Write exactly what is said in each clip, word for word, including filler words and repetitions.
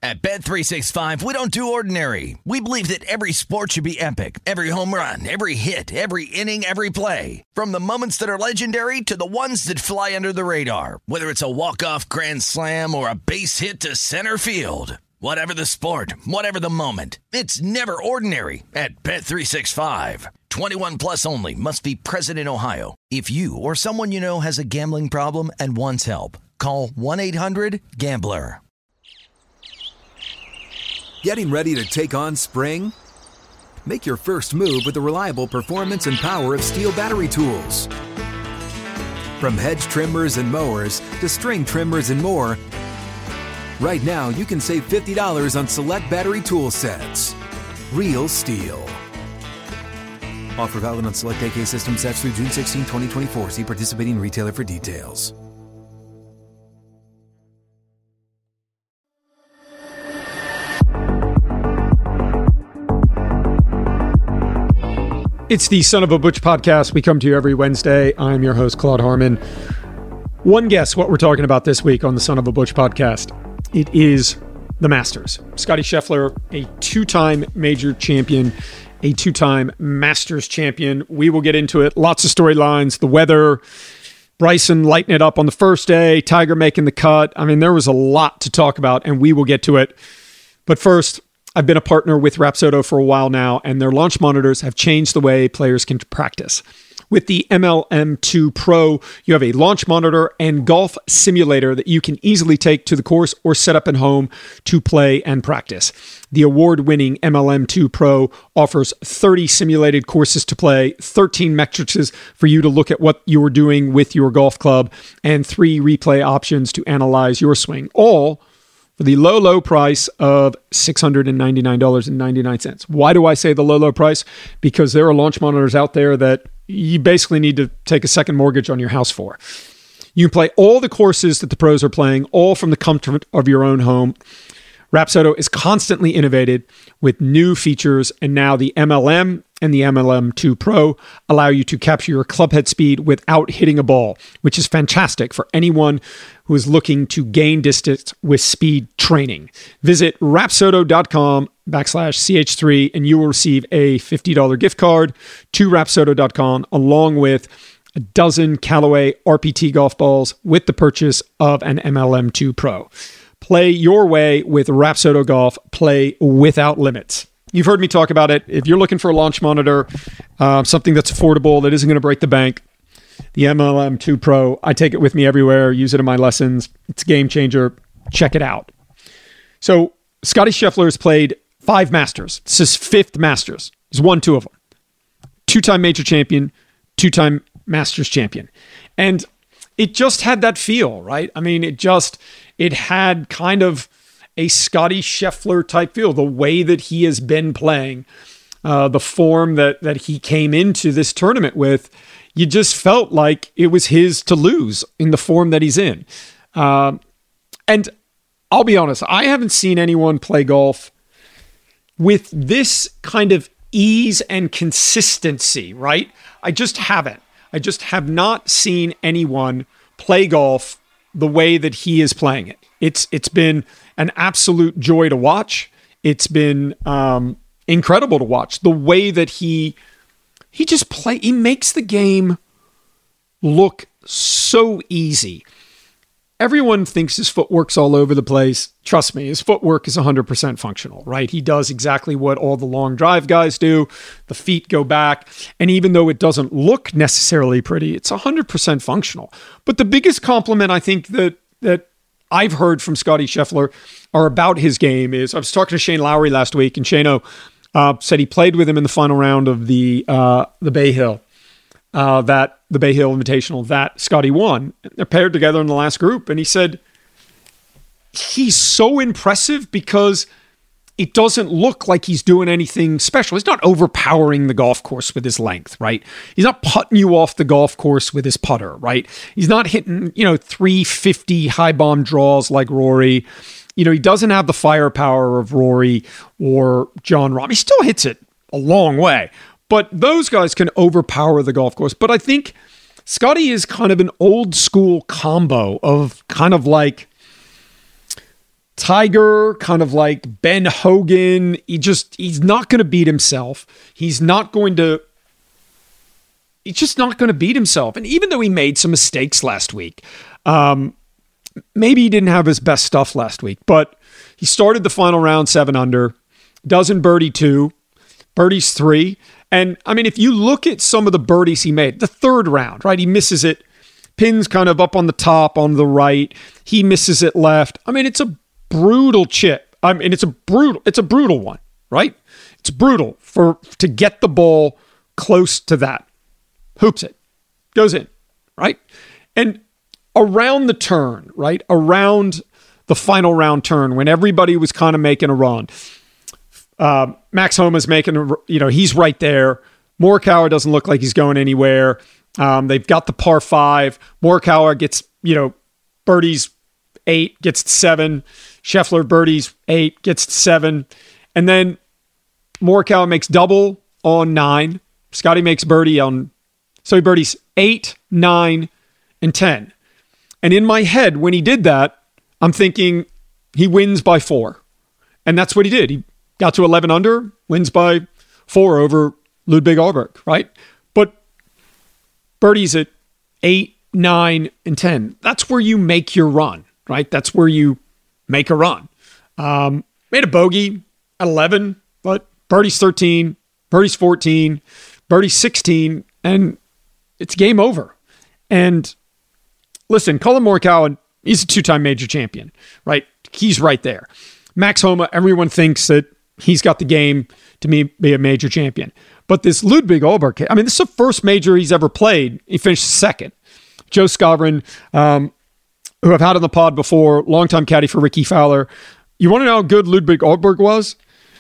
At Bet three sixty-five, we don't do ordinary. We believe that every sport should be epic. Every home run, every hit, every inning, every play. From the moments that are legendary to the ones that fly under the radar. Whether it's a walk-off grand slam or a base hit to center field. Whatever the sport, whatever the moment. It's never ordinary at Bet three sixty-five. twenty-one plus only. Must be present in Ohio. If you or someone you know has a gambling problem and wants help, call one eight hundred gambler. Getting ready to take on spring? Make your first move with the reliable performance and power of Steel battery tools. From hedge trimmers and mowers to string trimmers and more, right now you can save fifty dollars on select battery tool sets. Real Steel. Offer valid on select A K system sets through June sixteenth, twenty twenty-four. See participating retailer for details. It's the Son of a Butch podcast. We come to you every Wednesday. I'm your host, Claude Harmon. One guess what we're talking about this week on the Son of a Butch podcast. It is the Masters. Scottie Scheffler, a two-time major champion, a two-time Masters champion. We will get into it. Lots of storylines, the weather, Bryson lighting it up on the first day, Tiger making the cut. I mean, there was a lot to talk about, and we will get to it. But first, I've been a partner with Rapsodo for a while now, and their launch monitors have changed the way players can practice. With the M L M two Pro, you have a launch monitor and golf simulator that you can easily take to the course or set up at home to play and practice. The award-winning M L M two Pro offers thirty simulated courses to play, thirteen metrics for you to look at what you're doing with your golf club, and three replay options to analyze your swing, all for the low, low price of six hundred ninety-nine dollars and ninety-nine cents. Why do I say the low, low price? Because there are launch monitors out there that you basically need to take a second mortgage on your house for. You can play all the courses that the pros are playing, all from the comfort of your own home. Rapsodo is constantly innovated with new features, and now the M L M and the M L M two Pro allow you to capture your club head speed without hitting a ball, which is fantastic for anyone who is looking to gain distance with speed training. Visit rapsodo.com backslash CH3 and you will receive a fifty dollars gift card to rapsodo dot com along with a dozen Callaway R P T golf balls with the purchase of an M L M two Pro. Play your way with Rapsodo Golf. Play without limits. You've heard me talk about it. If you're looking for a launch monitor, uh, something that's affordable, that isn't going to break the bank, the M L M two Pro, I take it with me everywhere, use it in my lessons. It's a game changer. Check it out. So Scottie Scheffler has played five Masters. This is his fifth Masters. He's won two of them. Two-time major champion, two-time Masters champion. And it just had that feel, right? I mean, it just, it had kind of a Scottie Scheffler type feel, the way that he has been playing, uh, the form that that he came into this tournament with. You just felt like it was his to lose in the form that he's in. Uh, and I'll be honest, I haven't seen anyone play golf with this kind of ease and consistency, right? I just haven't. I just have not seen anyone play golf the way that he is playing it. It's it's been an absolute joy to watch. It's been um, incredible to watch the way that he he just play. He makes the game look so easy. Everyone thinks his footwork's all over the place. Trust me, his footwork is one hundred percent functional, right? He does exactly what all the long drive guys do. The feet go back. And even though it doesn't look necessarily pretty, it's one hundred percent functional. But the biggest compliment I think that that I've heard from Scottie Scheffler are about his game is, I was talking to Shane Lowry last week, and Shane uh, said he played with him in the final round of the uh, the Bay Hill, uh, that the Bay Hill Invitational that Scottie won. They're paired together in the last group, and he said he's so impressive because it doesn't look like he's doing anything special. He's not overpowering the golf course with his length, right? He's not putting you off the golf course with his putter, right? He's not hitting, you know, three fifty high bomb draws like Rory. You know, he doesn't have the firepower of Rory or Jon Rahm. He still hits it a long way, but those guys can overpower the golf course. But I think Scottie is kind of an old school combo of kind of like Tiger, kind of like Ben Hogan. He just, he's not going to beat himself. He's not going to, he's just not going to beat himself. And even though he made some mistakes last week, um, maybe he didn't have his best stuff last week, but he started the final round seven under, doesn't birdie two, birdies three. And I mean, if you look at some of the birdies he made, the third round, right? He misses it. Pins kind of up on the top on the right. He misses it left. I mean, it's a brutal chip. I mean, it's a brutal, it's a brutal one, right? It's brutal for to get the ball close to that. Hoops it. Goes in, right? And around the turn, right? Around the final round turn, when everybody was kind of making a run, uh, Max Homa's making, a, you know, he's right there. Morikawa doesn't look like he's going anywhere. Um, they've got the par five. Morikawa gets, you know, birdies eight, gets to seven. Scheffler birdies eight, gets to seven. And then Morikawa makes double on nine. Scotty makes birdie on, so he birdies eight, nine, and ten. And in my head, when he did that, I'm thinking he wins by four. And that's what he did. He got to eleven under, wins by four over Ludwig Ahlberg, right? But birdies at eight, nine, and ten. That's where you make your run, right? That's where you make a run. Um, made a bogey at eleven, but birdie's thirteen, birdie's fourteen, birdie's sixteen, and it's game over. And listen, Collin Morikawa, he's a two-time major champion, right? He's right there. Max Homa, everyone thinks that he's got the game to be a major champion. But this Ludwig Ahlberg, I mean, this is the first major he's ever played. He finished second. Joe Skovron, um, who I've had on the pod before, longtime caddy for Ricky Fowler. You want to know how good Ludwig Ahlberg was?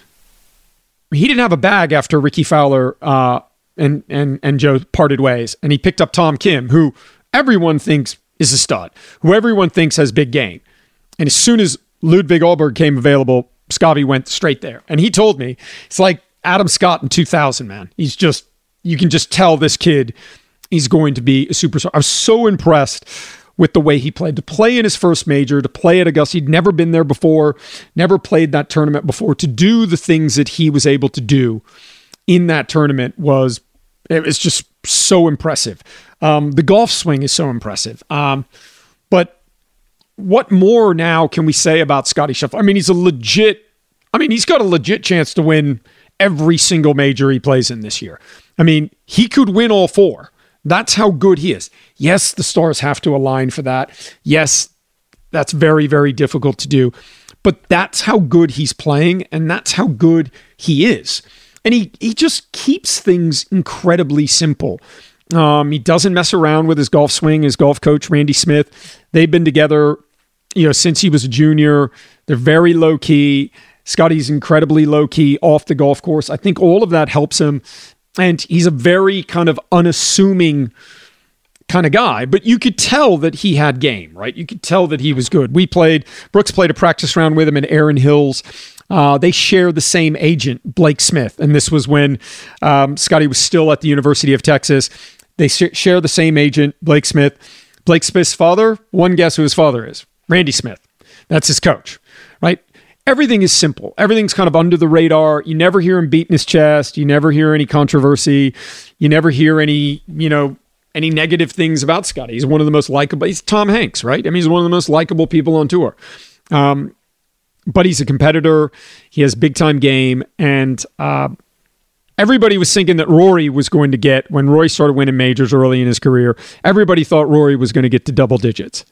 He didn't have a bag after Ricky Fowler uh, and and and Joe parted ways, and he picked up Tom Kim, who everyone thinks is a stud, who everyone thinks has big game. And as soon as Ludwig Ahlberg came available, Scotty went straight there. And he told me, it's like Adam Scott in two thousand, man. He's just, you can just tell this kid he's going to be a superstar. I was so impressed with the way he played. To play in his first major, to play at Augusta, he'd never been there before, never played that tournament before. To do the things that he was able to do in that tournament was, it was just so impressive. Um, the golf swing is so impressive. Um, but what more now can we say about Scotty Scheffler? I mean, he's a legit, I mean, he's got a legit chance to win every single major he plays in this year. I mean, he could win all four. That's how good he is. Yes, the stars have to align for that. Yes, that's very, very difficult to do. But that's how good he's playing, and that's how good he is. And he he just keeps things incredibly simple. Um, he doesn't mess around with his golf swing. His golf coach, Randy Smith, they've been together, you know, since he was a junior. They're very low key. Scotty's incredibly low key off the golf course. I think all of that helps him. And he's a very kind of unassuming kind of guy, but you could tell that he had game, right? You could tell that he was good. We played, Brooks played a practice round with him in Erin Hills. Uh, they share the same agent, Blake Smith. And this was when um, Scotty was still at the University of Texas. They sh- share the same agent, Blake Smith. Blake Smith's father, one guess who his father is. Randy Smith. That's his coach, right? Everything is simple. Everything's kind of under the radar. You never hear him beating his chest. You never hear any controversy. You never hear any, you know, any negative things about Scotty. He's one of the most likable. He's Tom Hanks, right? I mean, he's one of the most likable people on tour. Um, but he's a competitor. He has big time game. And uh, everybody was thinking that Rory was going to get, when Rory started winning majors early in his career, everybody thought Rory was going to get to double digits.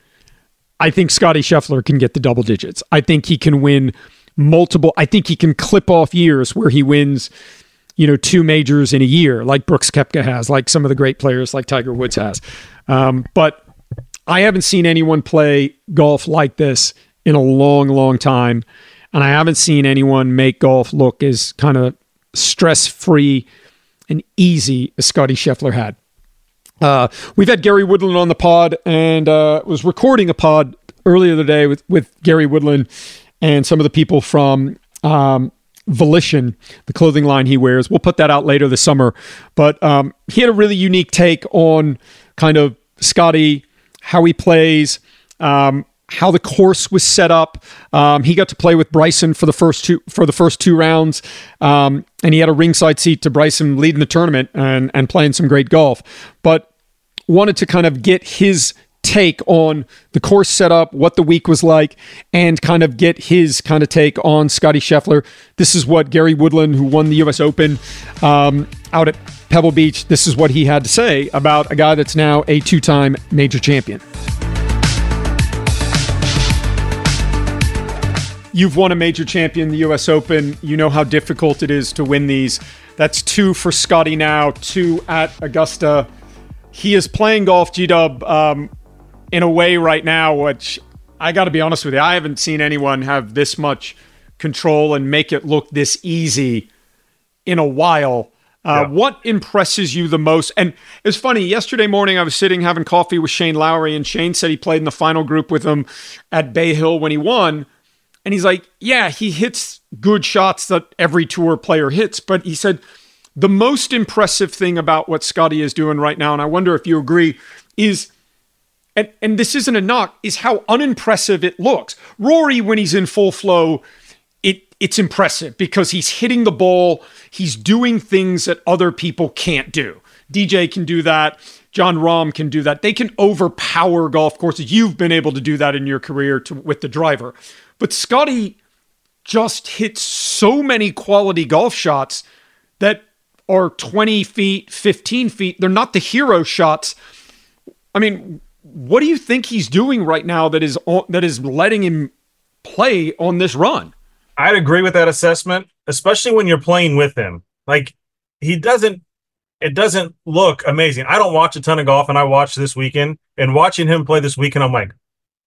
I think Scotty Scheffler can get the double digits. I think he can win multiple. I think he can clip off years where he wins, you know, two majors in a year, like Brooks Koepka has, like some of the great players like Tiger Woods has. Um, but I haven't seen anyone play golf like this in a long, long time. And I haven't seen anyone make golf look as kind of stress-free and easy as Scotty Scheffler had. Uh, we've had Gary Woodland on the pod, and uh, was recording a pod earlier today with, with Gary Woodland and some of the people from um, Volition, the clothing line he wears. We'll put that out later this summer. But um, he had a really unique take on kind of Scotty, how he plays, um, how the course was set up. Um, he got to play with Bryson for the first two for the first two rounds, um, and he had a ringside seat to Bryson leading the tournament and and playing some great golf. But wanted to kind of get his take on the course setup, what the week was like, and kind of get his kind of take on Scottie Scheffler. This is what Gary Woodland, who won the U S Open um, out at Pebble Beach, this is what he had to say about a guy that's now a two-time major champion. You've won a major champion, the U S Open. You know how difficult it is to win these. That's two for Scottie now, two at Augusta. He is playing golf, G-Dub, um, in a way right now, which I got to be honest with you, I haven't seen anyone have this much control and make it look this easy in a while. Uh, yeah. What impresses you the most? And it's funny, yesterday morning I was sitting having coffee with Shane Lowry, and Shane said he played in the final group with him at Bay Hill when he won. And he's like, yeah, he hits good shots that every tour player hits. But he said the most impressive thing about what Scottie is doing right now, and I wonder if you agree, is... And, and this isn't a knock, is how unimpressive it looks. Rory, when he's in full flow, it it's impressive because he's hitting the ball. He's doing things that other people can't do. D J can do that. Jon Rahm can do that. They can overpower golf courses. You've been able to do that in your career to, with the driver. But Scottie just hits so many quality golf shots that are twenty feet, fifteen feet. They're not the hero shots. I mean... What do you think he's doing right now that is that is letting him play on this run? I'd agree with that assessment, especially when you're playing with him. Like, he doesn't, it doesn't look amazing. I don't watch a ton of golf, and I watched this weekend, and watching him play this weekend, I'm like,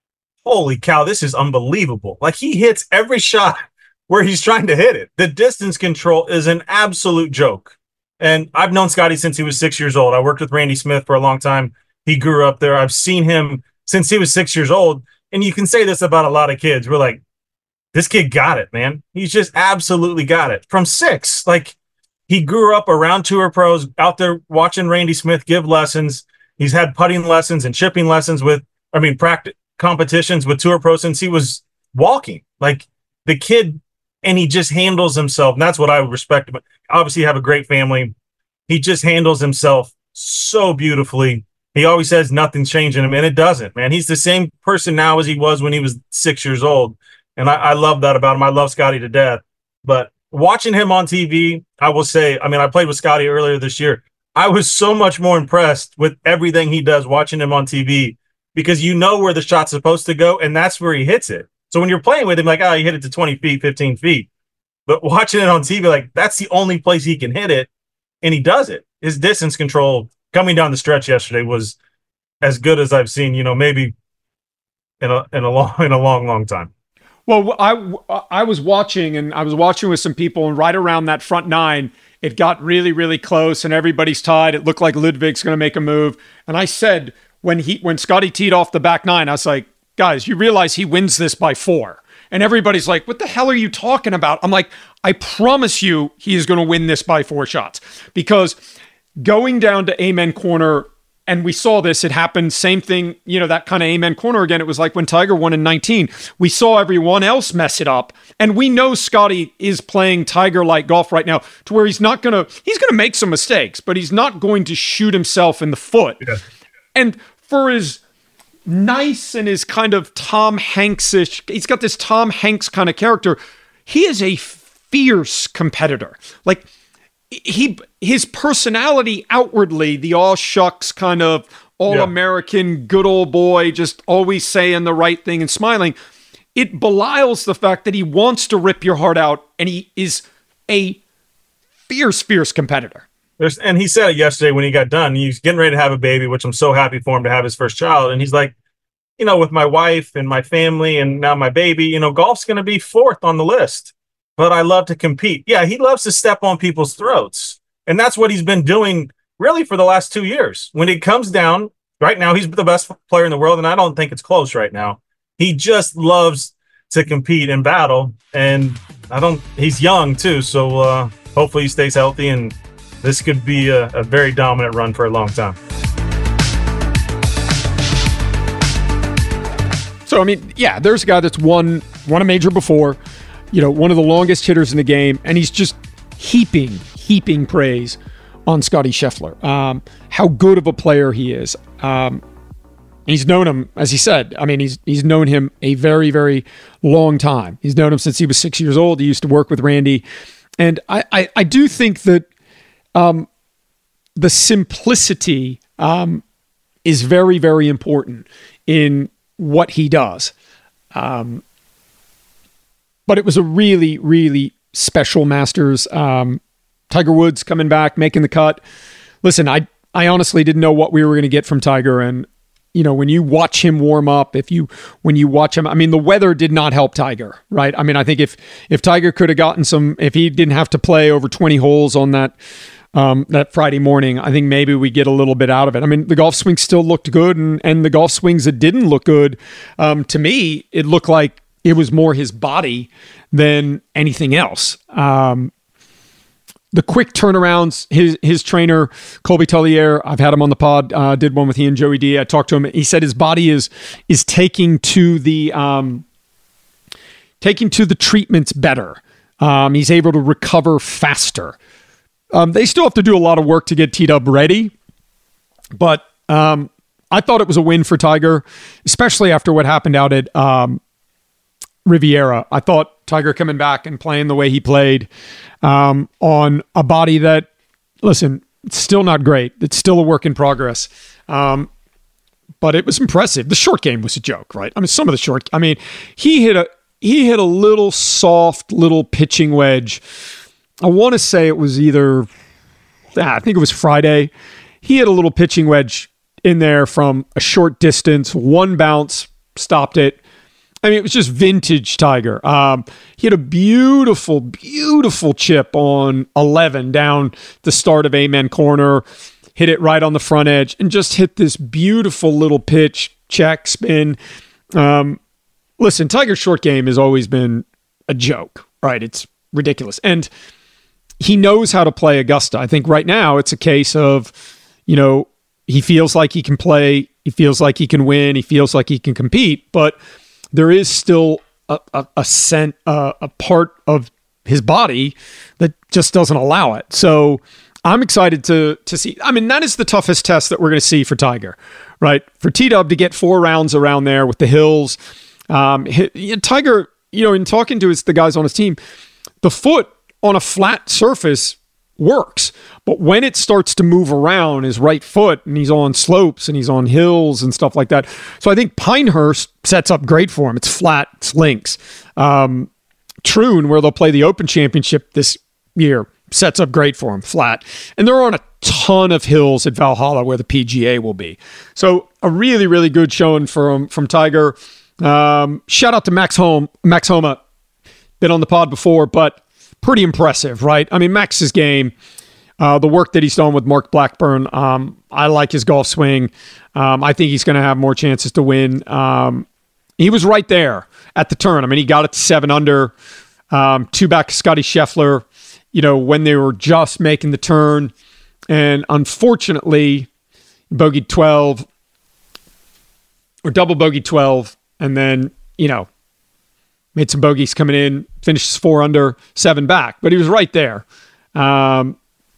holy cow, this is unbelievable. Like, he hits every shot where he's trying to hit it. The distance control is an absolute joke. And I've known Scottie since he was six years old. I worked with Randy Smith for a long time. He grew up there. I've seen him since he was six years old. And you can say this about a lot of kids. We're like, this kid got it, man. He's just absolutely got it. From six, like, he grew up around tour pros, out there watching Randy Smith give lessons. He's had putting lessons and chipping lessons with, I mean, practice competitions with tour pros since he was walking. Like, the kid, and he just handles himself. And that's what I respect him. Obviously, you have a great family. He just handles himself so beautifully. He always says nothing's changing him, and it doesn't, man. He's the same person now as he was when he was six years old, and I, I love that about him. I love Scottie to death. But watching him on T V, I will say, I mean, I played with Scottie earlier this year. I was so much more impressed with everything he does watching him on T V because you know where the shot's supposed to go, and that's where he hits it. So when you're playing with him, like, oh, he hit it to twenty feet, fifteen feet. But watching it on T V, like, that's the only place he can hit it, and he does it. His distance control coming down the stretch yesterday was as good as I've seen, you know, maybe in a in a long in a long, long time. Well, I I was watching and I was watching with some people, and right around that front nine, it got really, really close, and everybody's tied. It looked like Ludwig's going to make a move, and I said when he when Scottie teed off the back nine, I was like, guys, you realize he wins this by four. And everybody's like, what the hell are you talking about? I'm like, I promise you he is going to win this by four shots. Because going down to Amen Corner, and we saw this, it happened, same thing, you know, that kind of Amen Corner again. It was like when Tiger won in nineteen. We saw everyone else mess it up. And we know Scottie is playing Tiger-like golf right now to where he's not going to, he's going to make some mistakes, but he's not going to shoot himself in the foot. Yeah. And for his nice and his kind of Tom Hanks-ish, he's got this Tom Hanks kind of character. He is a fierce competitor. Like, he, his personality outwardly, the all shucks kind of all-American, yeah. good old boy, just always saying the right thing and smiling, it belies the fact that he wants to rip your heart out, and he is a fierce, fierce competitor. There's, and he said it yesterday when he got done. He's getting ready to have a baby, which I'm so happy for him to have his first child. And he's like, you know, with my wife and my family and now my baby, you know, golf's going to be fourth on the list. But I love to compete. Yeah, he loves to step on people's throats. And that's what he's been doing really for the last two years. When it comes down, right now, he's the best player in the world, and I don't think it's close right now. He just loves to compete and battle. And I don't, he's young too. So uh, hopefully he stays healthy, and this could be a, a very dominant run for a long time. So, I mean, yeah, there's a guy that's won, won a major before, you know, one of the longest hitters in the game, and he's just heaping, heaping praise on Scotty Scheffler. Um, how good of a player he is. Um, he's known him, as he said, I mean, he's he's known him a very, very long time. He's known him since he was six years old. He used to work with Randy. And I, I, I do think that um, the simplicity um, is very, very important in what he does. Um, but it was a really, really special Masters. Um, Tiger Woods coming back, making the cut. Listen, I, I honestly didn't know what we were going to get from Tiger. And, you know, when you watch him warm up, if you, when you watch him, I mean, the weather did not help Tiger, right? I mean, I think if, if Tiger could have gotten some, if he didn't have to play over twenty holes on that, Um, that Friday morning, I think maybe we get a little bit out of it. I mean, the golf swing still looked good, and, and the golf swings that didn't look good, um, to me, it looked like it was more his body than anything else. Um, the quick turnarounds, his his trainer, Colby Tullier, I've had him on the pod, uh, did one with he and Joey D. I talked to him. He said his body is is taking to the um, taking to the treatments better. Um, he's able to recover faster. Um, they still have to do a lot of work to get T-Dub ready, but um, I thought it was a win for Tiger, especially after what happened out at um, Riviera. I thought Tiger coming back and playing the way he played um, on a body that, listen, it's still not great. It's still a work in progress, um, but it was impressive. The short game was a joke, right? I mean, some of the short, I mean, he hit a he hit a little soft little pitching wedge. I want to say it was either, ah, I think it was Friday. He had a little pitching wedge in there from a short distance. One bounce stopped it. I mean, it was just vintage Tiger. Um, he had a beautiful, beautiful chip on eleven down the start of Amen Corner. Hit it right on the front edge and just hit this beautiful little pitch, check, spin. Um, listen, Tiger's short game has always been a joke, right? It's ridiculous. And he knows how to play Augusta. I think right now it's a case of, you know, he feels like he can play, he feels like he can win, he feels like he can compete, but there is still a a, a, scent, uh, a part of his body that just doesn't allow it. So I'm excited to to see. I mean, that is the toughest test that we're going to see for Tiger, right? For T-Dub to get four rounds around there with the hills. Um, he, Tiger, you know, in talking to his, the guys on his team, the foot on a flat surface works, but when it starts to move around his right foot and he's on slopes and he's on hills and stuff like that. So I think Pinehurst sets up great for him. It's flat, it's links. Um, Troon, where they'll play the Open Championship this year, sets up great for him, flat. And they're on a ton of hills at Valhalla where the P G A will be. So a really, really good showing from, from Tiger. Um, shout out to Max Home, Max Homa, been on the pod before, but pretty impressive, right? I mean, Max's game, uh, the work that he's done with Mark Blackburn, um, I like his golf swing. Um, I think he's going to have more chances to win. Um, he was right there at the turn. I mean, he got it to seven under, um, two back to Scotty Scheffler, you know, when they were just making the turn. And unfortunately, bogeyed twelve, or double bogeyed twelve, and then, you know, made some bogeys coming in, finishes four under, seven back. But he was right there. Um,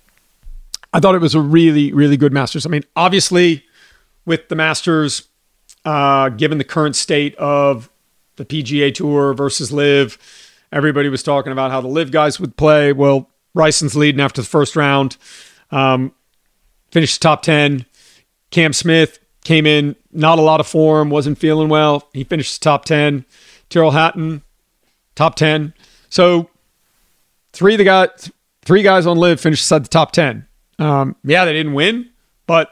I thought it was a really, really good Masters. I mean, obviously, with the Masters, uh, given the current state of the P G A Tour versus LIV, everybody was talking about how the LIV guys would play. Well, Bryson's leading after the first round. Um, finished top ten. Cam Smith came in, not a lot of form, wasn't feeling well. He finished top ten. Tyrrell Hatton, top ten. So three of the guys, three guys on LIV finished inside the top ten. Um, yeah, they didn't win, but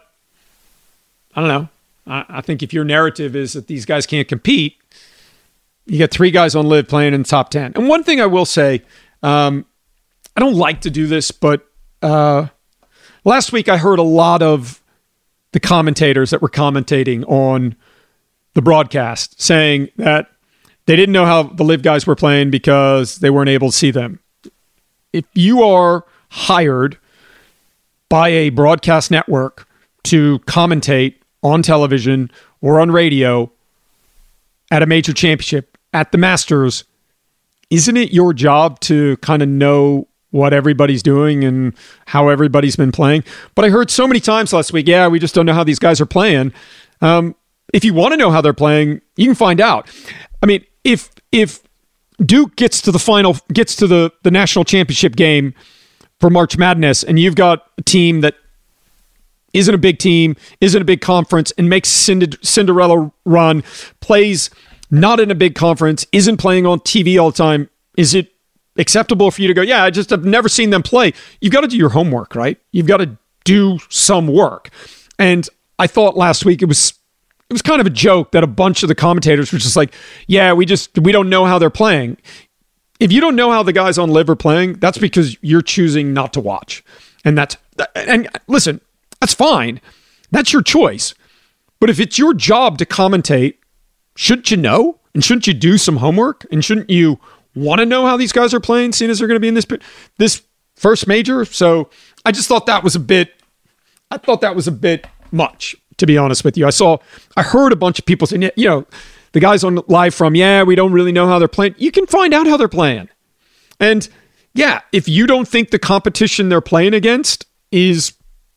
I don't know. I, I think if your narrative is that these guys can't compete, you got three guys on LIV playing in the top ten. And one thing I will say, um, I don't like to do this, but uh, last week I heard a lot of the commentators that were commentating on the broadcast saying that they didn't know how the LIV guys were playing because they weren't able to see them. If you are hired by a broadcast network to commentate on television or on radio, at a major championship, at the Masters, isn't it your job to kind of know what everybody's doing and how everybody's been playing? But I heard so many times last week, yeah, we just don't know how these guys are playing. Um, if you want to know how they're playing, you can find out. I mean, if if Duke gets to the final, gets to the, the national championship game for March Madness, and you've got a team that isn't a big team, isn't a big conference, and makes Cinderella run, plays not in a big conference, isn't playing on T V all the time, is it acceptable for you to go, yeah, I just have never seen them play? You've got to do your homework, right? You've got to do some work. And I thought last week it was it was kind of a joke that a bunch of the commentators were just like, yeah, we just we don't know how they're playing. If you don't know how the guys on Live are playing, that's because you're choosing not to watch. And that's and listen, that's fine. That's your choice. But if it's your job to commentate, shouldn't you know? And shouldn't you do some homework? And shouldn't you want to know how these guys are playing, seeing as they're going to be in this this first major? So I just thought that was a bit, I thought that was a bit much, to be honest with you. I saw, I heard a bunch of people saying, you know, the guys on Live from, yeah, we don't really know how they're playing. You can find out how they're playing. And yeah, if you don't think the competition they're playing against is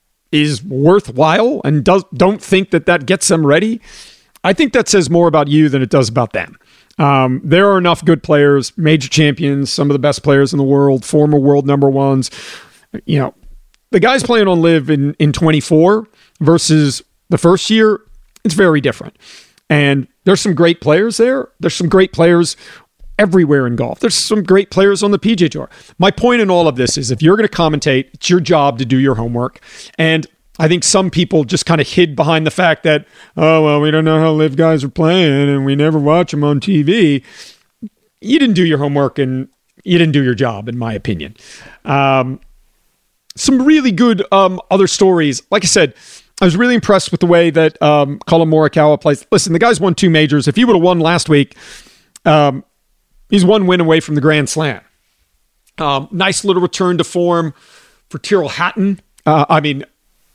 is worthwhile and does don't think that that gets them ready, I think that says more about you than it does about them. Um, there are enough good players, major champions, some of the best players in the world, former world number ones. You know, the guys playing on Live in, in twenty-four versus the first year, it's very different. And there's some great players there. There's some great players everywhere in golf. There's some great players on the P G A Tour. My point in all of this is if you're going to commentate, it's your job to do your homework. And I think some people just kind of hid behind the fact that, oh, well, we don't know how Live guys are playing and we never watch them on T V. You didn't do your homework and you didn't do your job, in my opinion. Um, some really good um, other stories. Like I said, I was really impressed with the way that um, Collin Morikawa plays. Listen, the guy's won two majors. If he would have won last week, um, he's one win away from the Grand Slam. Um, nice little return to form for Tyrrell Hatton. Uh, I mean,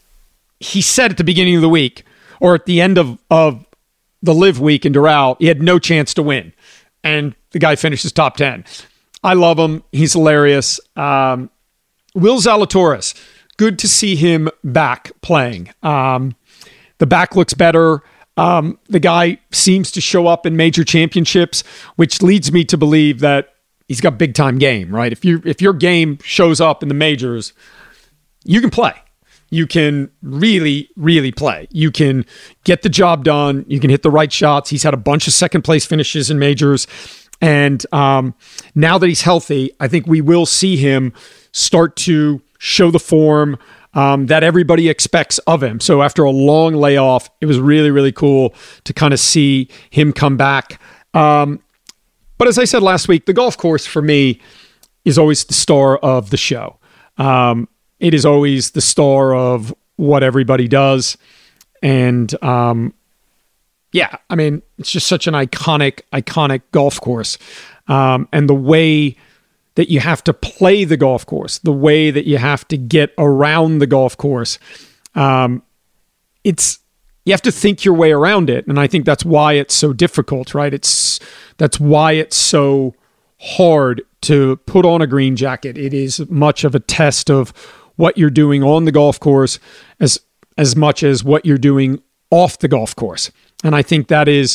he said at the beginning of the week, or at the end of, of the Live week in Doral, he had no chance to win. And the guy finishes top ten. I love him. He's hilarious. Um, Will Zalatoris, good to see him back playing. Um, the back looks better. Um, the guy seems to show up in major championships, which leads me to believe that he's got big time game, right? If you if your game shows up in the majors, you can play. You can really, really play. You can get the job done. You can hit the right shots. He's had a bunch of second place finishes in majors. And um, now that he's healthy, I think we will see him start to show the form um, that everybody expects of him. So after a long layoff, it was really, really cool to kind of see him come back. Um, but as I said last week, the golf course for me is always the star of the show. Um, it is always the star of what everybody does. And um, yeah, I mean, it's just such an iconic, iconic golf course. Um, and the way that you have to play the golf course, the way that you have to get around the golf course, um, it's you have to think your way around it. And I think that's why it's so difficult, right? It's that's why it's so hard to put on a green jacket. It is much of a test of what you're doing on the golf course as as much as what you're doing off the golf course. And I think that is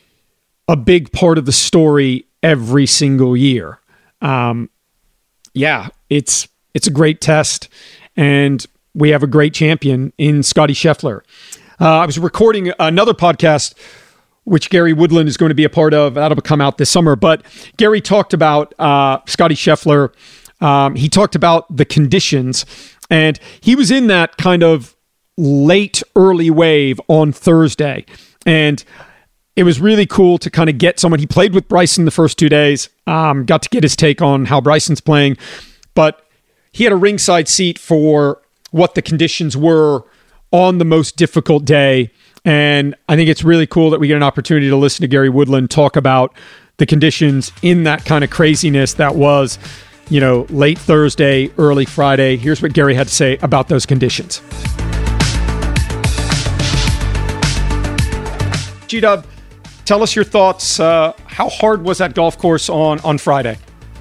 a big part of the story every single year. Um, yeah, it's it's a great test, and we have a great champion in Scotty Scheffler. Uh, I was recording another podcast, which Gary Woodland is going to be a part of. That'll come out this summer. But Gary talked about uh, Scotty Scheffler. Um, he talked about the conditions, and he was in that kind of late, early wave on Thursday. And it was really cool to kind of get someone. He played with Bryson the first two days, um, got to get his take on how Bryson's playing, but he had a ringside seat for what the conditions were on the most difficult day. And I think it's really cool that we get an opportunity to listen to Gary Woodland talk about the conditions in that kind of craziness that was, you know, late Thursday, early Friday. Here's what Gary had to say about those conditions. G-Dub, tell us your thoughts. Uh, how hard was that golf course on, on Friday?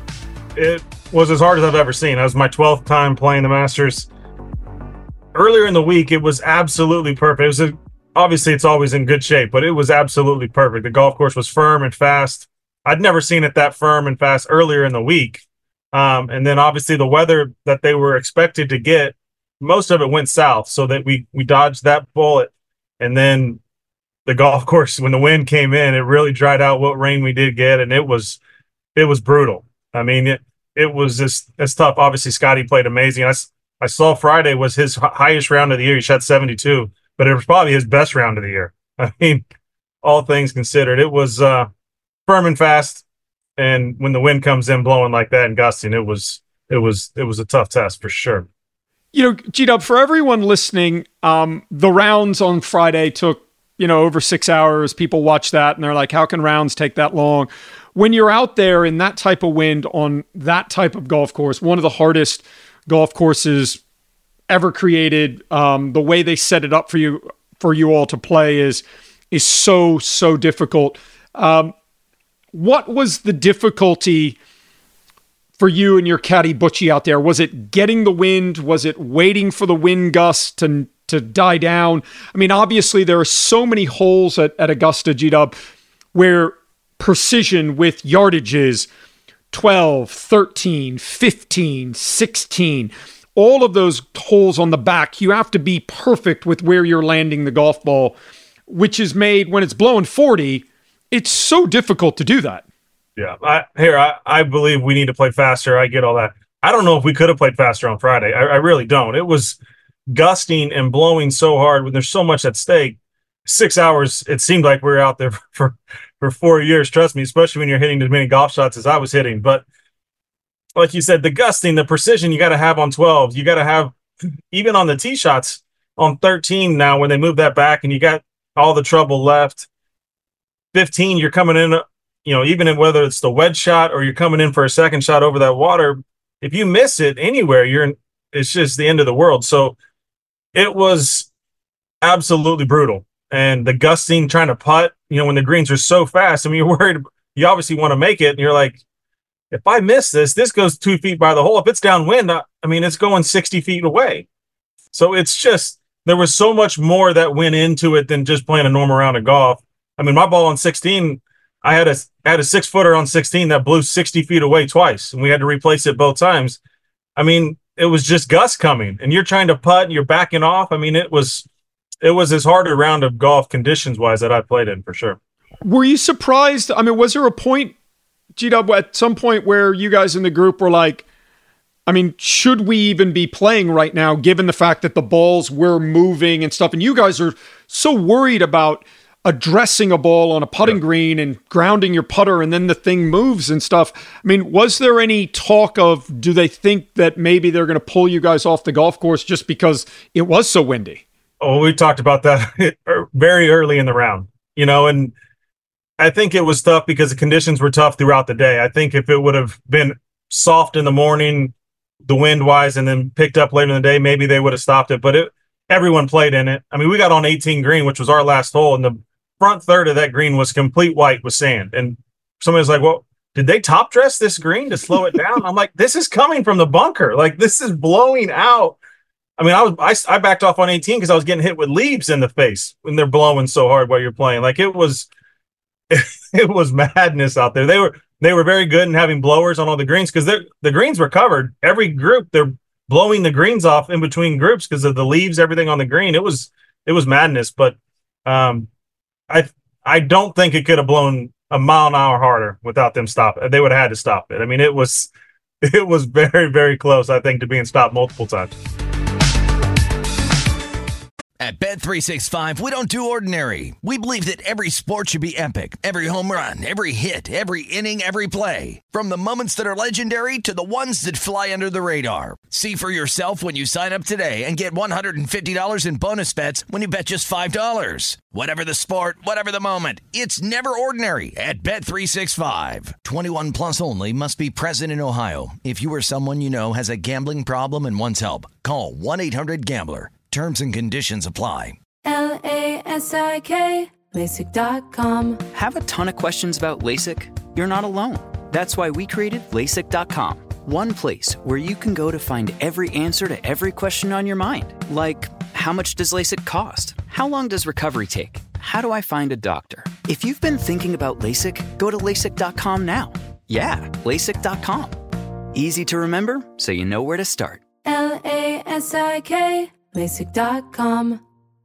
It was as hard as I've ever seen. That was my twelfth time playing the Masters. Earlier in the week, it was absolutely perfect. It was a, obviously, it's always in good shape, but it was absolutely perfect. The golf course was firm and fast. I'd never seen it that firm and fast earlier in the week. Um, and then obviously the weather that they were expected to get, most of it went south, so that we we dodged that bullet. And then the golf course, when the wind came in, it really dried out what rain we did get, and it was it was brutal. I mean, it it was just it's tough. Obviously, Scotty played amazing. I, I saw Friday was his highest round of the year. He shot seventy-two, but it was probably his best round of the year. I mean, all things considered, it was uh, firm and fast. And when the wind comes in blowing like that and gusting, it was it was it was a tough test for sure. You know, G-Dub, for everyone listening, um, the rounds on Friday took, you know, over six hours. People watch that and they're like, how can rounds take that long? When you're out there in that type of wind on that type of golf course, one of the hardest golf courses ever created, um, the way they set it up for you for you all to play is is so, so difficult. Um, what was the difficulty for you and your caddy Butchie out there? Was it getting the wind? Was it waiting for the wind gust to to die down? I mean, obviously there are so many holes at, at Augusta, G-Dub, where precision with yardages, twelve, thirteen, fifteen, sixteen, all of those holes on the back, you have to be perfect with where you're landing the golf ball, which is made when it's blowing forty. It's so difficult to do that. Yeah, I, here, I, I believe we need to play faster. I get all that. I don't know if we could have played faster on Friday. I, I really don't. It was gusting and blowing so hard when there's so much at stake. Six hours, it seemed like we were out there for, for four years. Trust me, especially when you're hitting as many golf shots as I was hitting. But like you said, the gusting, the precision you got to have on twelve. You got to have, even on the tee shots on thirteen now, when they move that back and you got all the trouble left. fifteen, you're coming in, you know, even in whether it's the wedge shot or you're coming in for a second shot over that water, if you miss it anywhere, you're in, it's just the end of the world. So it was absolutely brutal. And the gusting, trying to putt, you know, when the greens are so fast, I mean, you're worried, you obviously want to make it. And you're like, if I miss this, this goes two feet by the hole. If it's downwind, I, I mean, it's going sixty feet away. So it's just, there was so much more that went into it than just playing a normal round of golf. I mean, my ball on sixteen, I had a I had a six footer on sixteen that blew sixty feet away twice, and we had to replace it both times. I mean, it was just gusts coming, and you're trying to putt, and you're backing off. I mean, it was it was as hard a round of golf conditions wise that I played in for sure. Were you surprised? I mean, was there a point, G-Dub, at some point where you guys in the group were like, I mean, should we even be playing right now, given the fact that the balls were moving and stuff, and you guys are so worried about addressing a ball on a putting yeah. green and grounding your putter and then the thing moves and stuff. I mean, was there any talk of, do they think that maybe they're going to pull you guys off the golf course just because it was so windy? Oh, we talked about that very early in the round, you know, and I think it was tough because the conditions were tough throughout the day. I think if it would have been soft in the morning, the wind wise, and then picked up later in the day, maybe they would have stopped it, but it, everyone played in it. I mean, we got on eighteen green, which was our last hole, and the front third of that green was complete white with sand. And somebody's like, well, did they top dress this green to slow it down? I'm like, this is coming from the bunker. Like, this is blowing out. I mean, I was I, I backed off on eighteen because I was getting hit with leaves in the face when they're blowing so hard while you're playing. Like, it was it, it was madness out there. They were they were very good in having blowers on all the greens because the greens were covered. Every group, they're blowing the greens off in between groups because of the leaves, everything on the green. It was it was madness. But um, I I don't think it could have blown a mile an hour harder without them stopping. They would have had to stop it. I mean, it was it was very, very close, I think, to being stopped multiple times. At Bet three sixty-five, we don't do ordinary. We believe that every sport should be epic. Every home run, every hit, every inning, every play. From the moments that are legendary to the ones that fly under the radar. See for yourself when you sign up today and get one hundred fifty dollars in bonus bets when you bet just five dollars. Whatever the sport, whatever the moment, it's never ordinary at Bet three sixty-five. twenty-one plus only. Must be present in Ohio. If you or someone you know has a gambling problem and wants help, call one eight hundred gambler. Terms and conditions apply. L A S I K, LASIK dot com. Have a ton of questions about LASIK? You're not alone. That's why we created LASIK dot com. One place where you can go to find every answer to every question on your mind. Like, how much does LASIK cost? How long does recovery take? How do I find a doctor? If you've been thinking about LASIK, go to LASIK dot com now. Yeah, LASIK dot com. Easy to remember, so you know where to start. L A S I K, LASIK dot com.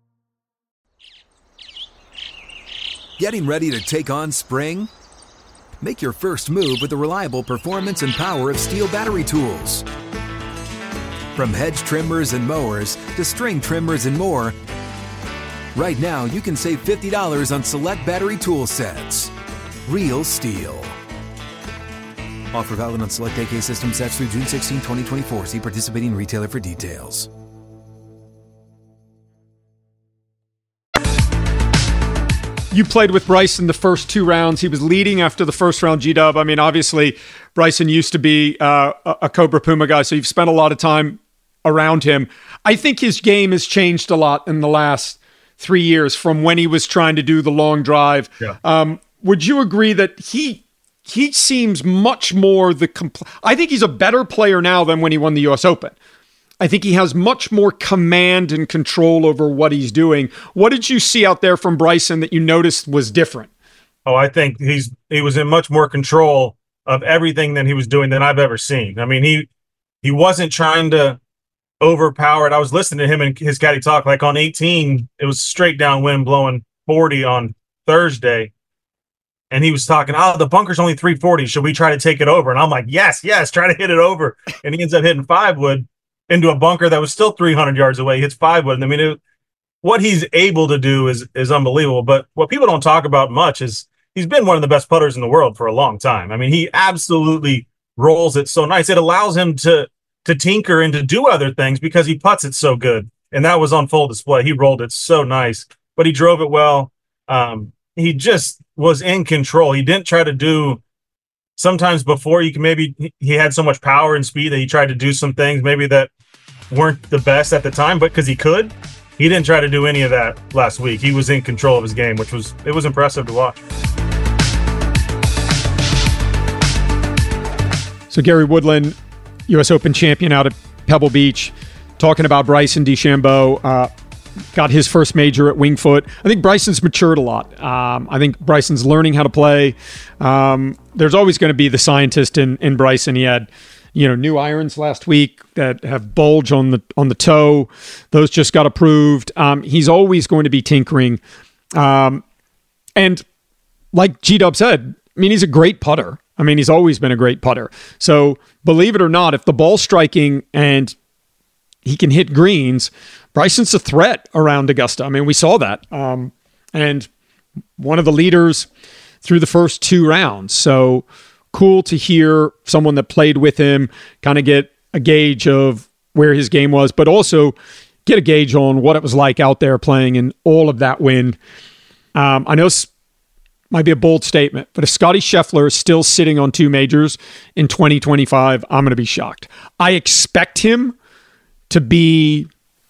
Getting ready to take on spring? Make your first move with the reliable performance and power of Steel battery tools. From hedge trimmers and mowers to string trimmers and more, right now you can save fifty dollars on select battery tool sets. Real Steel. Offer valid on select A K system sets through June sixteenth, twenty twenty-four. See participating retailer for details. You played with Bryson the first two rounds. He was leading after the first round, G-Dub. I mean, obviously, Bryson used to be uh, a Cobra Puma guy, so you've spent a lot of time around him. I think his game has changed a lot in the last three years from when he was trying to do the long drive. Yeah. Um, would you agree that he he seems much more the compl- I think he's a better player now than when he won the U S Open. I think he has much more command and control over what he's doing. What did you see out there from Bryson that you noticed was different? Oh, I think he's he was in much more control of everything than he was doing than I've ever seen. I mean, he he wasn't trying to overpower it. I was listening to him and his caddy talk. Like on eighteen, it was straight downwind blowing forty on Thursday. And he was talking, oh, the bunker's only three forty. Should we try to take it over? And I'm like, yes, yes, try to hit it over. And he ends up hitting five wood into a bunker that was still three hundred yards away. He hits five wood. I mean, it, what he's able to do is is unbelievable. But what people don't talk about much is he's been one of the best putters in the world for a long time. I mean, he absolutely rolls it so nice. It allows him to to tinker and to do other things because he putts it so good. And that was on full display. He rolled it so nice, but he drove it well. Um, he just was in control. He didn't try to do sometimes before you can maybe he had so much power and speed that he tried to do some things maybe that weren't the best at the time, but because he could, he didn't try to do any of that last week. He was in control of his game, which was it was impressive to watch. So Gary Woodland, U S Open champion out at Pebble Beach, talking about Bryson DeChambeau, uh, got his first major at Winged Foot. I think Bryson's matured a lot. Um, I think Bryson's learning how to play. Um, there's always going to be the scientist in, in Bryson. He had, you know, new irons last week that have bulge on the on the toe. Those just got approved. Um, he's always going to be tinkering. Um, and like G-Dub said, I mean, he's a great putter. I mean, he's always been a great putter. So believe it or not, if the ball's striking and he can hit greens, Bryson's a threat around Augusta. I mean, we saw that. Um, and one of the leaders through the first two rounds. So cool to hear someone that played with him kind of get a gauge of where his game was, but also get a gauge on what it was like out there playing in all of that wind. Um, I know it might be a bold statement, but if Scottie Scheffler is still sitting on two majors in twenty twenty-five, I'm going to be shocked. I expect him to be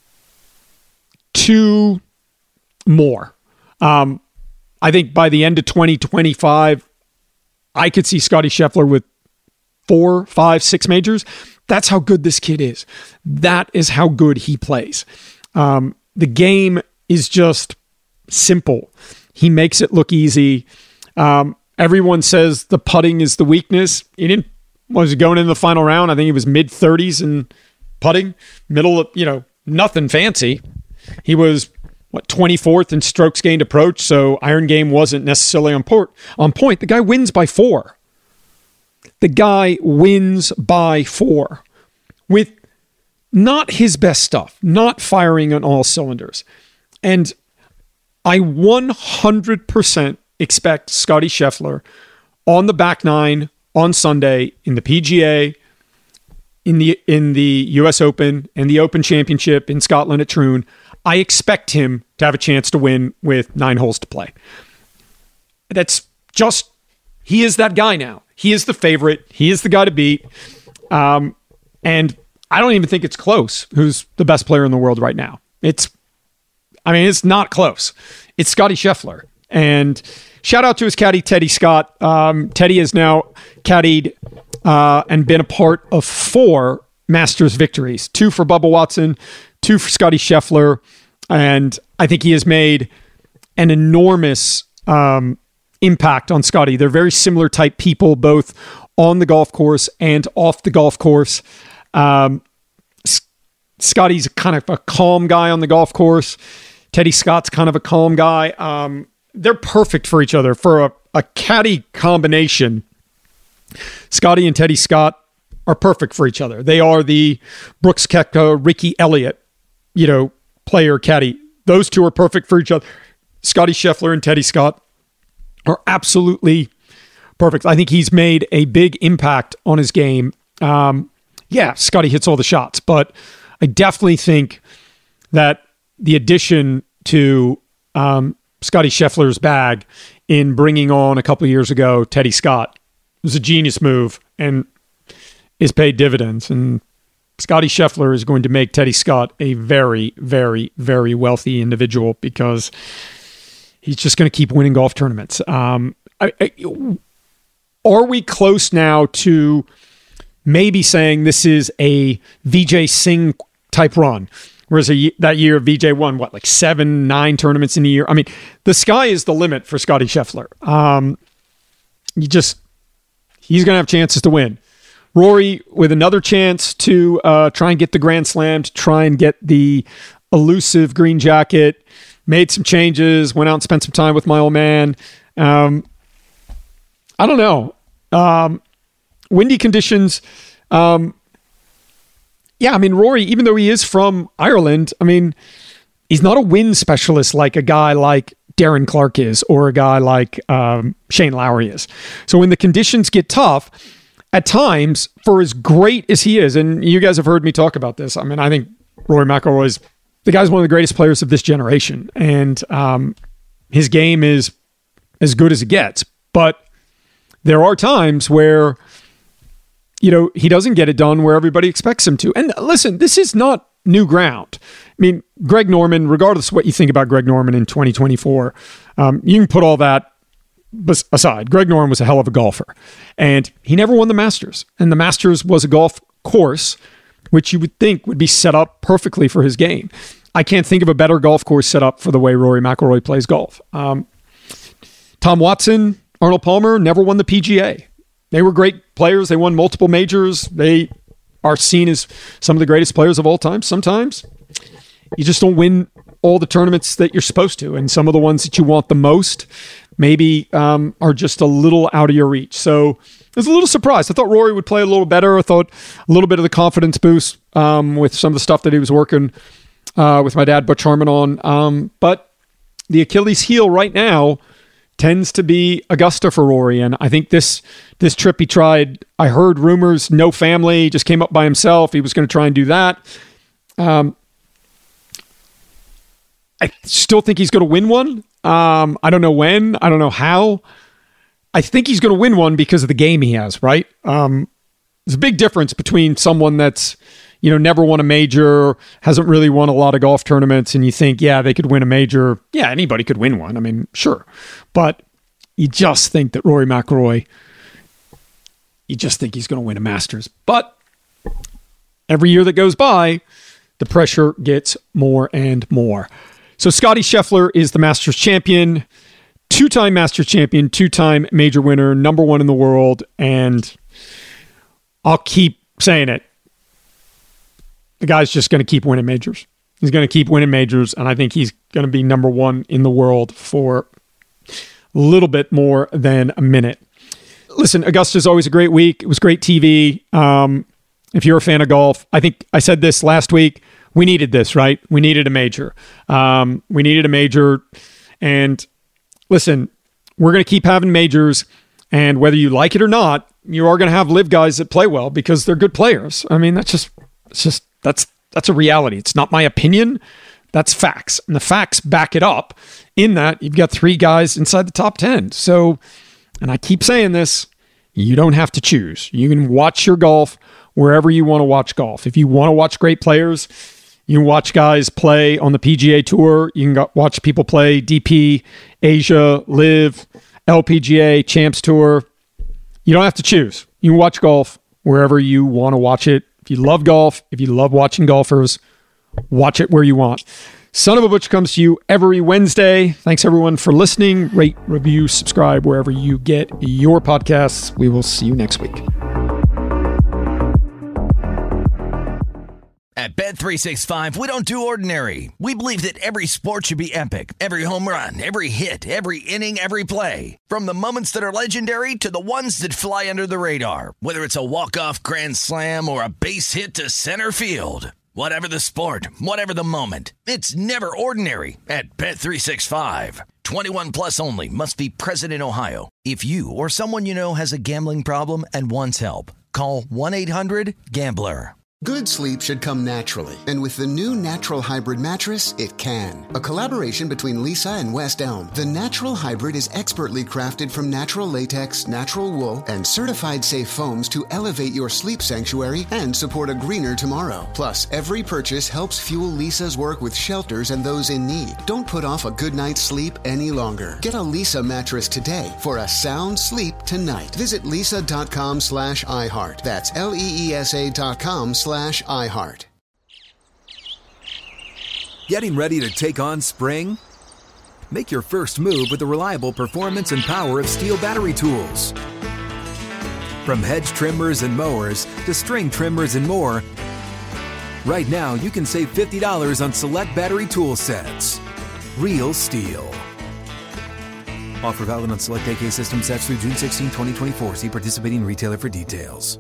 two more. Um, I think by the end of twenty twenty-five, I could see Scottie Scheffler with four, five, six majors. That's how good this kid is. That is how good he plays. Um, the game is just simple. He makes it look easy. Um, everyone says the putting is the weakness. He didn't, was he going in the final round? I think he was mid thirties in putting, middle of, you know, nothing fancy. He was, what, twenty-fourth in strokes gained approach, so iron game wasn't necessarily on, port, on point. The guy wins by four. The guy wins by four with not his best stuff, not firing on all cylinders. And I one hundred percent expect Scottie Scheffler on the back nine on Sunday in the P G A, in the in the U S Open, and the Open Championship in Scotland at Troon. I expect him to have a chance to win with nine holes to play. That's just, he is that guy now. He is the favorite. He is the guy to beat. Um, and I don't even think it's close who's the best player in the world right now. It's, I mean, it's not close. It's Scottie Scheffler. And shout out to his caddy, Teddy Scott. Um, Teddy has now caddied uh, and been a part of four Masters victories. Two for Bubba Watson, two for Scotty Scheffler. And I think he has made an enormous um, impact on Scotty. They're very similar type people, both on the golf course and off the golf course. Um, Scotty's kind of a calm guy on the golf course. Teddy Scott's kind of a calm guy. Um, they're perfect for each other. For a, a caddy combination, Scotty and Teddy Scott are perfect for each other. They are the Brooks Koepka, Ricky Elliott, you know, player caddy. Those two are perfect for each other. Scotty Scheffler and Teddy Scott are absolutely perfect. I think he's made a big impact on his game. Um, yeah, Scotty hits all the shots, but I definitely think that the addition to um, Scotty Scheffler's bag in bringing on a couple of years ago Teddy Scott was a genius move and is paid dividends. And Scotty Scheffler is going to make Teddy Scott a very, very, very wealthy individual because he's just going to keep winning golf tournaments. Um, I, I, are we close now to maybe saying this is a Vijay Singh type run? Whereas a, that year V J won, what, like seven, nine tournaments in a year? I mean, the sky is the limit for Scotty Scheffler. Um, you just, he's going to have chances to win. Rory with another chance to uh, try and get the Grand Slam, to try and get the elusive green jacket, made some changes, went out and spent some time with my old man. Um, I don't know. Um, windy conditions. Um, yeah, I mean, Rory, even though he is from Ireland, I mean, he's not a wind specialist like a guy like Darren Clarke is or a guy like um, Shane Lowry is. So when the conditions get tough, at times, for as great as he is, and you guys have heard me talk about this, I mean, I think Rory McIlroy's the guy's one of the greatest players of this generation, and um, his game is as good as it gets. But there are times where, you know, he doesn't get it done where everybody expects him to. And listen, this is not new ground. I mean, Greg Norman, regardless of what you think about Greg Norman in twenty twenty-four, um, you can put all that aside. Greg Norman was a hell of a golfer, and he never won the Masters. And the Masters was a golf course which you would think would be set up perfectly for his game. I can't think of a better golf course set up for the way Rory McIlroy plays golf. Um, Tom Watson, Arnold Palmer never won the P G A. They were great players. They won multiple majors. They are seen as some of the greatest players of all time. Sometimes you just don't win all the tournaments that you're supposed to. And some of the ones that you want the most maybe um, are just a little out of your reach. So I was a little surprised. I thought Rory would play a little better. I thought a little bit of the confidence boost um, with some of the stuff that he was working uh, with my dad, Butch Harmon, on. Um, but the Achilles heel right now tends to be Augusta for Rory. And I think this this trip he tried, I heard rumors, no family, just came up by himself. He was going to try and do that. Um, I still think he's going to win one. Um, I don't know when. I don't know how. I think he's going to win one because of the game he has, right? Um, there's a big difference between someone that's, you know, never won a major, hasn't really won a lot of golf tournaments, and you think, yeah, they could win a major. Yeah, anybody could win one. I mean, sure. But you just think that Rory McIlroy, you just think he's going to win a Masters. But every year that goes by, the pressure gets more and more. So Scotty Scheffler is the Masters champion, two-time Masters champion, two-time major winner, number one in the world, and I'll keep saying it. The guy's just going to keep winning majors. He's going to keep winning majors, and I think he's going to be number one in the world for a little bit more than a minute. Listen, Augusta's always a great week. It was great T V. Um, if you're a fan of golf, I think I said this last week, we needed this, right? We needed a major. Um, we needed a major, and listen, we're going to keep having majors, and whether you like it or not, you are going to have live guys that play well because they're good players. I mean, that's just, it's just, that's, that's a reality. It's not my opinion. That's facts. And the facts back it up in that you've got three guys inside the top ten. So, and I keep saying this, you don't have to choose. You can watch your golf wherever you want to watch golf. If you want to watch great players, You can watch guys play on the P G A Tour. You can go- watch people play D P, Asia, Live, L P G A, Champs Tour. You don't have to choose. You can watch golf wherever you want to watch it. If you love golf, if you love watching golfers, watch it where you want. Son of a Butch comes to you every Wednesday. Thanks, everyone, for listening. Rate, review, subscribe wherever you get your podcasts. We will see you next week. At Bet three sixty-five, we don't do ordinary. We believe that every sport should be epic. Every home run, every hit, every inning, every play. From the moments that are legendary to the ones that fly under the radar. Whether it's a walk-off grand slam or a base hit to center field. Whatever the sport, whatever the moment. It's never ordinary at Bet three sixty-five. twenty-one plus only. Must be present in Ohio. If you or someone you know has a gambling problem and wants help, call one eight hundred gambler. Good sleep should come naturally, and with the new Natural Hybrid mattress, it can. A collaboration between Lisa and West Elm, the Natural Hybrid is expertly crafted from natural latex, natural wool, and certified safe foams to elevate your sleep sanctuary and support a greener tomorrow. Plus, every purchase helps fuel Lisa's work with shelters and those in need. Don't put off a good night's sleep any longer. Get a Lisa mattress today for a sound sleep tonight. Visit lisa.com slash iHeart. That's L-E-E-S-A dot com slash iHeart. Getting ready to take on spring? Make your first move with the reliable performance and power of Steel battery tools. From hedge trimmers and mowers to string trimmers and more, right now you can save fifty dollars on select battery tool sets. Real Steel. Offer valid on select A K system sets through June sixteenth, twenty twenty-four. See participating retailer for details.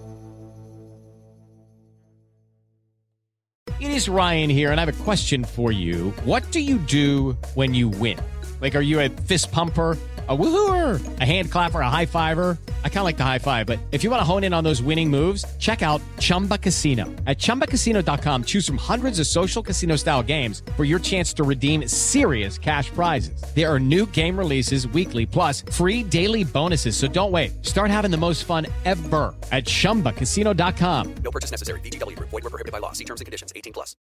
It is Ryan here, and I have a question for you. What do you do when you win? Like, are you a fist pumper, a woohooer, a hand clapper, a high fiver? I kind of like the high five, but if you want to hone in on those winning moves, check out Chumba Casino. At chumba casino dot com, choose from hundreds of social casino-style games for your chance to redeem serious cash prizes. There are new game releases weekly, plus free daily bonuses. So don't wait. Start having the most fun ever at chumba casino dot com. No purchase necessary. V G W Group. Void where prohibited by law. See terms and conditions. eighteen plus.